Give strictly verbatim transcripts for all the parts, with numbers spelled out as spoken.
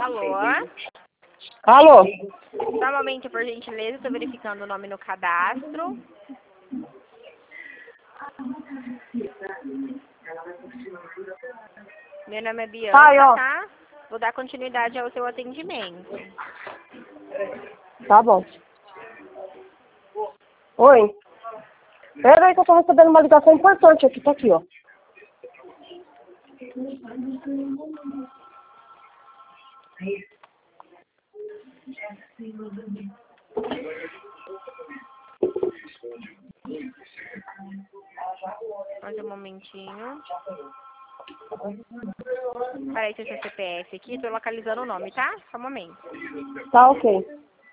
Alô? Alô? Só um momento, por gentileza, estou verificando o nome no cadastro. Meu nome é Bianca, Ai, ó. tá? Vou dar continuidade ao seu atendimento. Tá bom. Oi. Pera aí que eu tô recebendo uma ligação importante aqui, tá aqui, ó. Mais um momentinho. Peraí, seu C P F aqui, tô localizando o nome, tá? Só um momento. Tá ok.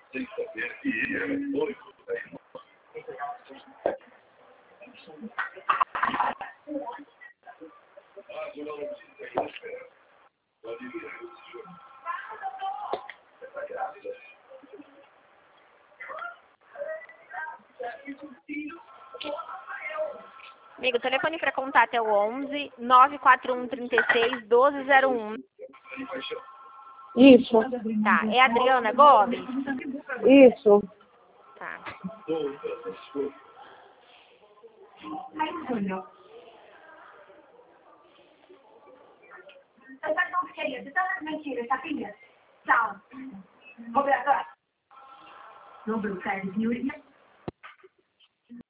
Amigo, o telefone para contato é o onze, nove quatro um, trinta e seis, doze zero um. Isso. Tá, é Adriana Gomes? Isso. Tá. Ciao. Roberta. Non bruciare, signorina.